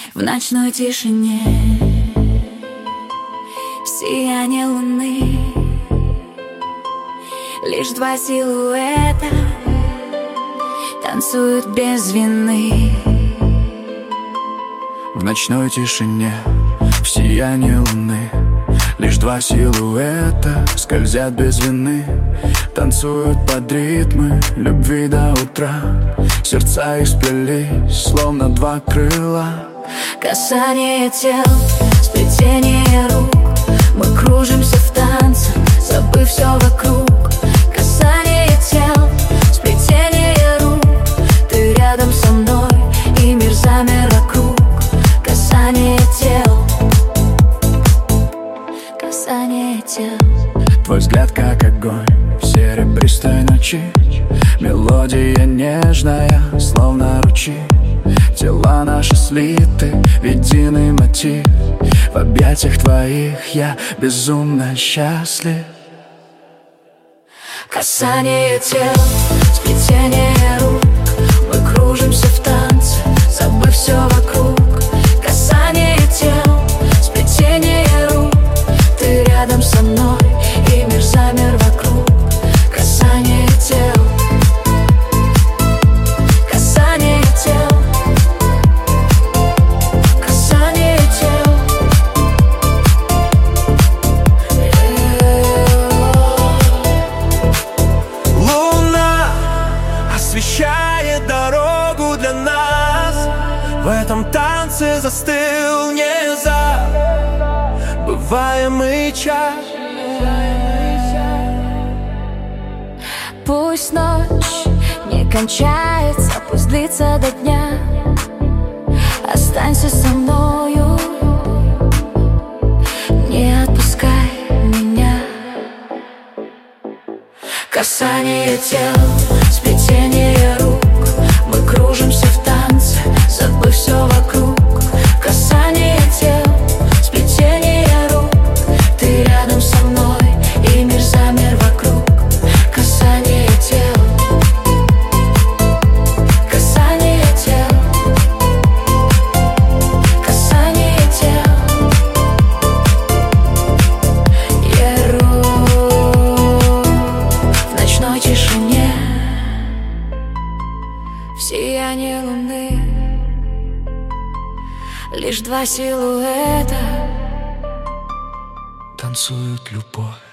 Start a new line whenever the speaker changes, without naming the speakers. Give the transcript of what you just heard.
В ночной тишине, в сиянии луны, лишь два силуэта танцуют без вины.
В ночной тишине, в сиянии луны, лишь два силуэта скользят без вины, танцуют под ритмы любви до утра. Сердца их сплелись, словно два крыла.
Касание тел, сплетение рук, мы кружимся в танце, забыв все вокруг. Касание тел, сплетение рук, ты рядом со мной, и мир замер вокруг. Касание тел, касание тел.
Твой взгляд как огонь в серебристой ночи, мелодия нежная, словно ручей. Тела наши слиты в единый мотив, в объятиях твоих я безумно счастлив.
Касание тел, сплетение рук, мы кружимся в танце, забыв все вокруг. Касание тел, сплетение рук, ты рядом со мной, и мир замер вокруг. Касание тел, касание тел, касание тел.
Луна освещает дорогу для нас. В этом танце застыл незабываемый час.
Пусть ночь не кончается, пусть длится до дня. Останься со мною, не отпускай меня. Касание тел, сплетение рук, мы кружимся в танце, забыв все вокруг. Касание тел, сплетение рук, ты рядом со мной, и мир замер вокруг. Касание тел, касание тел, касание тел. В ночной тишине, в сиянии луны, лишь два силуэта
Танцуют любовь.